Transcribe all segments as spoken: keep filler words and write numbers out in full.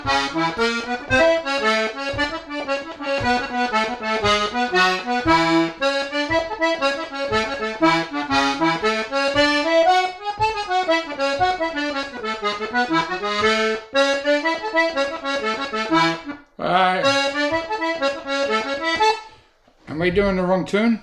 Alright. Am we doing the wrong tune?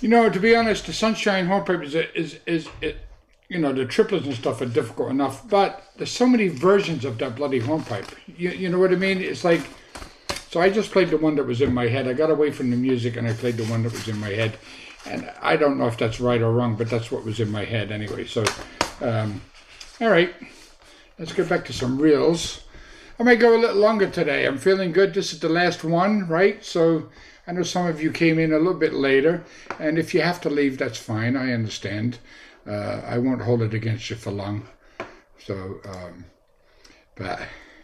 know, to be honest, the Sunshine Hornpipe is is is it, you know, the triplets and stuff are difficult enough, but there's so many versions of that bloody hornpipe. You you know what I mean? It's like, so I just played the one that was in my head. I got away from the music and I played the one that was in my head, and I don't know if that's right or wrong, but that's what was in my head anyway. So, um, all right, let's get back to some reels. I might go a little longer today. I'm feeling good. This is the last one, right? So I know some of you came in a little bit later, and if you have to leave, that's fine. I understand. Uh, I won't hold it against you for long. So, um, but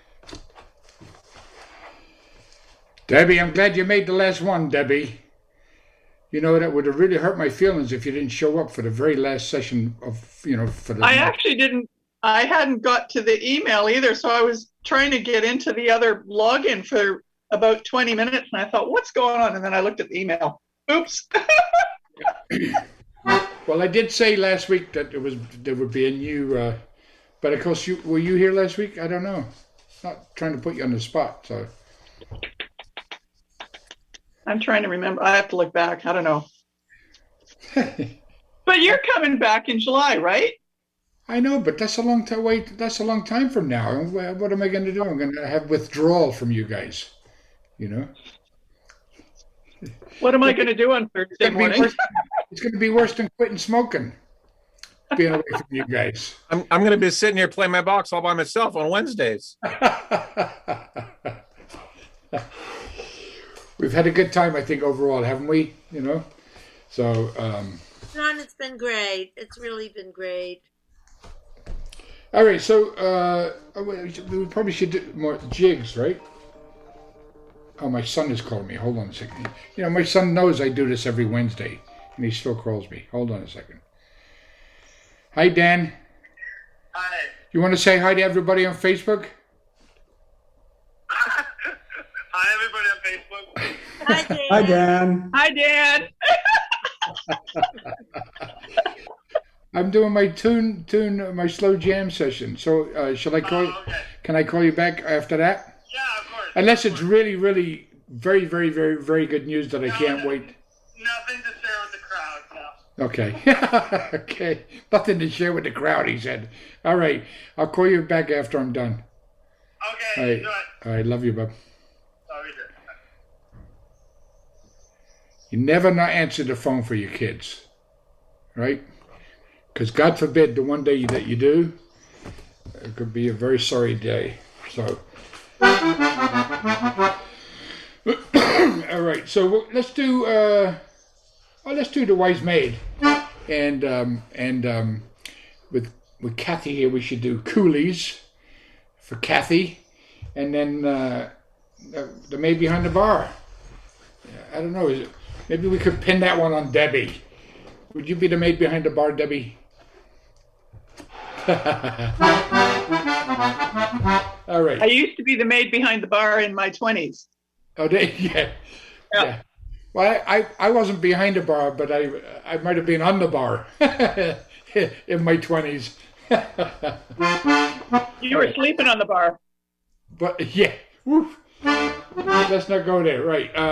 Debbie, I'm glad you made the last one, Debbie. You know, that would have really hurt my feelings if you didn't show up for the very last session of, you know, for the. I actually didn't. I hadn't got to the email either, so I was trying to get into the other login for about twenty minutes, and I thought, what's going on? And then I looked at the email. Oops. Well, I did say last week that there was there would be a new, uh, but of course, you were you here last week? I don't know. Not trying to put you on the spot, so. I'm trying to remember. I have to look back. I don't know. But you're coming back in July, right? I know, but that's a long time. Wait, that's a long time from now. What am I going to do? I'm going to have withdrawal from you guys. You know. What am I going to do on Thursday morning? Worse, it's going to be worse than quitting smoking. Being away from you guys. I'm I'm going to be sitting here playing my box all by myself on Wednesdays. We've had a good time, I think, overall, haven't we? You know, so. Um, John, it's been great. It's really been great. All right, so uh, we probably should do more jigs, right? Oh, my son is calling me. Hold on a second. You know, my son knows I do this every Wednesday, and he still calls me. Hold on a second. Hi, Dan. Hi. You want to say hi to everybody on Facebook? Hi, everybody on Facebook. Hi, Dan. Hi, Dan. Hi, Dan. I'm doing my tune, tune, my slow jam session. So, uh, shall I call? Oh, okay. Can I call you back after that? Yeah, of course. Unless it's really, really, very, very, very, very good news that I can't no, wait. Nothing to share with the crowd. No. Okay. Okay. Nothing to share with the crowd, he said. All right. I'll call you back after I'm done. Okay. All right. Do it. All right. Love you, bub. Oh, we did. You never not answer the phone for your kids, right? Because God forbid the one day that you do, it could be a very sorry day. So, all right. So let's do. Uh, well, let's do the Wise Maid, and um, and um, with with Kathy here, we should do Coolies for Kathy, and then uh, the, the Maid Behind the Bar. I don't know. Is it, maybe we could pin that one on Debbie. Would you be the Maid Behind the Bar, Debbie? All right. I used to be the maid behind the bar in my twenties. Oh, they, yeah. Yeah. yeah. Well, I, I, I wasn't behind the bar, but I I might have been on the bar in my twenties. You were sleeping on the bar. But yeah. Woof. Let's not go there. Right. Uh,